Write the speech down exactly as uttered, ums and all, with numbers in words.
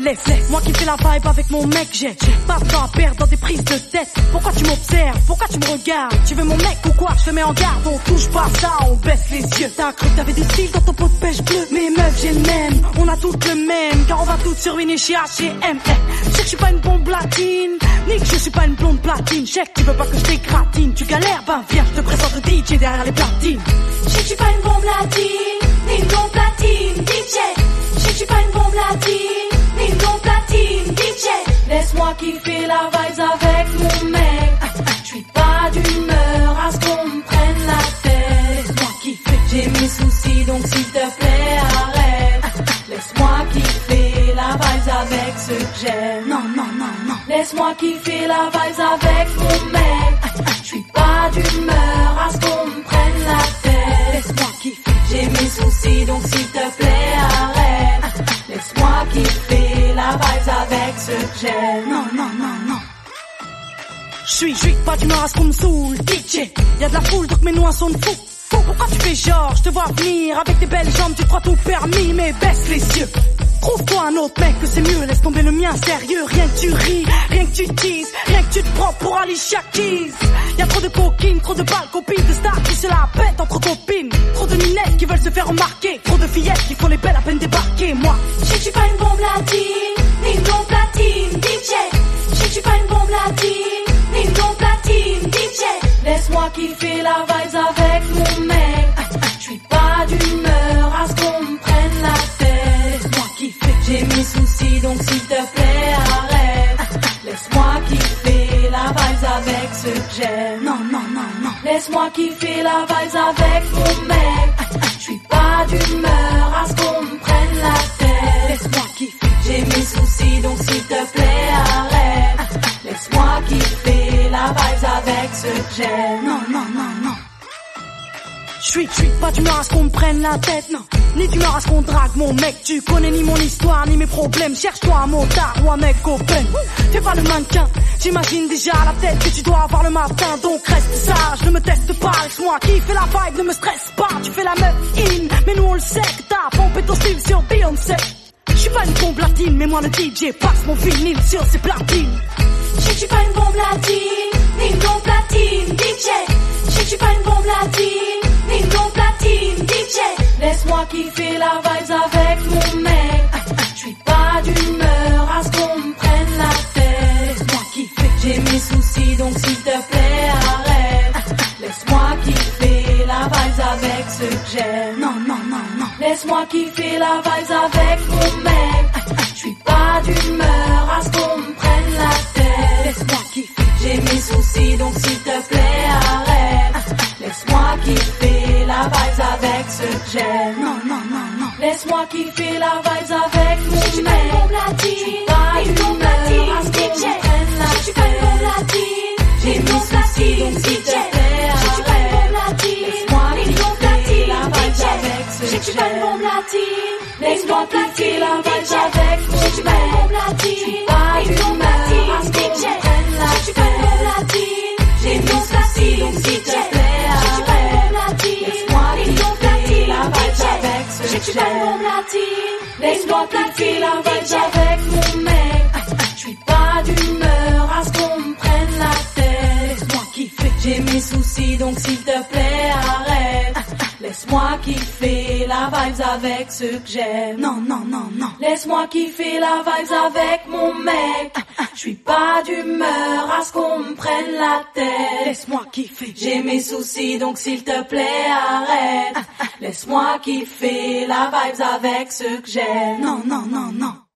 laisse, laisse. Moi qui fais la vibe avec mon mec, j'ai pas de temps à perdre dans des prises de tête. Pourquoi tu m'observes? Pourquoi tu me regardes? Tu veux mon mec ou quoi? Je te mets en garde, on touche pas ça, on baisse les yeux. T'as cru que t'avais du style dans ton pot de pêche bleu. Mais meuf, j'ai le même, on a toutes le même, car on va toutes se ruiner chez H et M. Je sais que je suis pas une bombe latine, ni que je suis pas une blonde platine. Je sais que tu veux pas que je t'égratine. Tu galères, ben viens, je te présente le D J derrière les platines. Je sais que je suis pas une bombe latine, ni une blonde platine, D J. Je sais que je suis pas une bombe latine, ni une blonde platine, D J. Laisse-moi kiffer la vibes avec mon mec. Je suis pas d'humeur à ce qu'on me prenne la tête. Laisse-moi kiffer, j'ai mes soucis donc s'il te plaît arrête. Laisse-moi kiffer la vibes avec ceux que j'aime. Non, non, non, non. Laisse-moi kiffer la vibes avec mon mec. Je suis pas d'humeur à ce qu'on me prenne la tête. Laisse-moi kiffer, j'ai mes soucis donc s'il te plaît arrête. Laisse-moi kiffer la vibes avec ceux que j'aime. non, non, non, non. J'suis, j'suis pas d'humeur à ce qu'on me saoule, D J. Y'a de la foule donc mets-nous un son de fou. Pourquoi tu fais genre, je te vois venir avec tes belles jambes, tu crois tout permis, mais baisse les yeux. Trouve-toi un autre mec que c'est mieux, laisse tomber le mien sérieux. Rien que tu ris, rien que tu teases, rien que tu te prends pour Alicia Keys. Y'a trop de coquines, trop de balles, copines de stars qui se la pètent entre copines. Trop de ninettes qui veulent se faire remarquer, trop de fillettes qui font les belles à peine débarquer. Moi, je sais que je suis pas une bombe latine, ni une blonde platine, D J. Je sais que je suis pas une bombe latine, ni une blonde platine, D J. Laisse-moi kiffer la vibes avec mon mec. Je suis pas d'humeur à ce qu'on me prenne la tête. laisse-moi kiffer, j'ai mes soucis donc s'il te plaît arrête. Laisse-moi kiffer la vibes avec ceux que j'aime. non, non, non, non. Laisse-moi kiffer la vibes avec mon mec. Je suis pas d'humeur à ce qu'on me prenne la tête. Laisse-moi kiffer, j'ai mes soucis donc s'il te plaît arrête. Laisse-moi kiffer la vibes avec ceux que j'aime. non, non, non, non. J'suis, j'suis pas d'humeur à ce qu'on me prenne la tête, non. Ni d'humeur à ce qu'on drague mon mec. Tu connais ni mon histoire, ni mes problèmes. Cherche-toi un motard ou un mec open. Fais pas le mannequin, j'imagine déjà la tête que tu dois avoir le matin. Donc reste sage, ne me teste pas. Laisse-moi kiffer la vibe, ne me stresse pas. Tu fais la meuf in, mais nous on le sait que t'as pompé ton style sur Beyoncé. J'suis pas une bombe latine, mais moi le D J passe mon vinyle sur ses platines. Je sais que je suis pas une bombe latine, ni une blonde platine, D J. Je sais que je suis pas une bombe latine, ni une blonde platine, D J. Laisse-moi kiffer la vibes avec mon mec. Je suis pas d'humeur à ce qu'on me prenne la tête. Laisse-moi kiffer, j'ai mes soucis donc s'il te plaît arrête. Laisse-moi kiffer la vibes avec ceux que j'aime. non, non, non, non. Laisse-moi kiffer la vibes avec mon mec. Je suis pas d'humeur à ce qu'on me prenne la tête. Laisse-moi kiffer, j'ai mes soucis donc s'il te plaît arrête. Laisse-moi kiffer la vibes avec ceux que j'aime. non, non, non, non. Laisse-moi kiffer la vibes avec mon mec. Je suis pas une bombe latine, à ce qu'on D J. me prenne la Je suis pas une bombe latine, j'ai mes soucis donc s'il te plaît Je suis pas une bombe arrête. latine, Laisse-moi ni une blonde kiffer la platine, vibes D J. avec ceux Je que suis pas une bombe j'aime. latine, Laisse-moi kiffer la vibes avec mon Je suis pas une bombe mec. latine, Pas ni une une blonde blonde platine, à ce D qu'on J. me prenne la Je suis pas une bombe tête. latine, J'ai ni mes une soucis blonde donc s'il platine, te D J. plaît Je suis pas une bombe arrête. latine, Laisse-moi ni une blonde kiffer platine, la D vibes J. avec ceux Je sais que je suis pas une j'aime. bombe latine, laisse-moi kiffer la D vibes J. avec mon mec. Je suis pas d'humeur à ce qu'on me prenne la tête. Laisse-moi kiffer, J'ai mes soucis donc s'il te plaît arrête. Laisse-moi kiffer la vibes avec ceux que j'aime. non, non, non, non. Laisse-moi kiffer la vibes avec mon mec. Je suis pas d'humeur à ce qu'on me prenne la tête. Laisse-moi kiffer, J'ai mes soucis donc s'il te plaît arrête. Laisse-moi kiffer la vibes avec ceux que j'aime. non, non, non, non.